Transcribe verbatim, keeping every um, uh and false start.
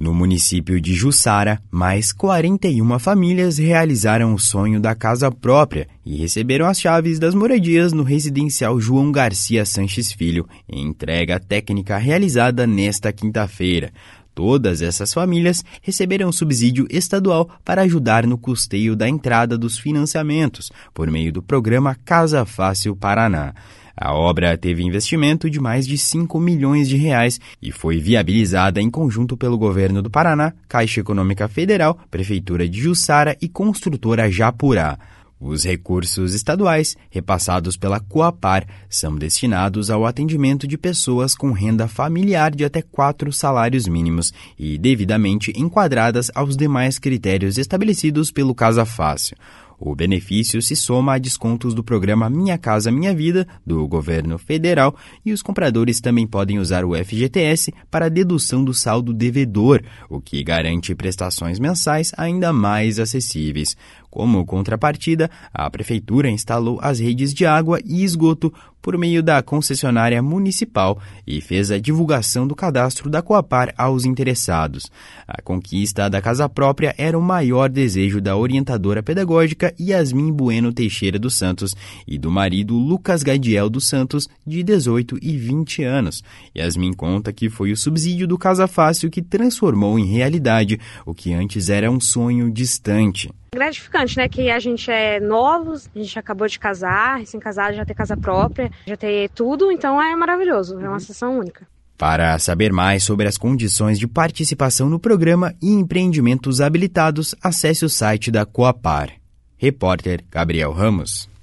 No município de Jussara, mais quarenta e uma famílias realizaram o sonho da casa própria e receberam as chaves das moradias no residencial João Garcia Sanches Filho, em entrega técnica realizada nesta quinta-feira. Todas essas famílias receberam subsídio estadual para ajudar no custeio da entrada dos financiamentos, por meio do programa Casa Fácil Paraná. A obra teve investimento de mais de cinco milhões de reais e foi viabilizada em conjunto pelo governo do Paraná, Caixa Econômica Federal, Prefeitura de Jussara e construtora Japurá. Os recursos estaduais, repassados pela Coapar, são destinados ao atendimento de pessoas com renda familiar de até quatro salários mínimos e devidamente enquadradas aos demais critérios estabelecidos pelo Casa Fácil. O benefício se soma a descontos do programa Minha Casa Minha Vida, do governo federal, e os compradores também podem usar o F G T S para dedução do saldo devedor, o que garante prestações mensais ainda mais acessíveis. Como contrapartida, a Prefeitura instalou as redes de água e esgoto por meio da concessionária municipal e fez a divulgação do cadastro da Coapar aos interessados. A conquista da casa própria era o maior desejo da orientadora pedagógica Yasmin Bueno Teixeira dos Santos e do marido Lucas Gadiel dos Santos, de dezoito e vinte anos. Yasmin conta que foi o subsídio do Casa Fácil que transformou em realidade o que antes era um sonho distante. Gratificante, né? Que a gente é novos, a gente acabou de casar, recém-casado, já ter casa própria, já ter tudo, então é maravilhoso, é uma sensação única. Para saber mais sobre as condições de participação no programa e empreendimentos habilitados, acesse o site da Coapar. Repórter Gabriel Ramos.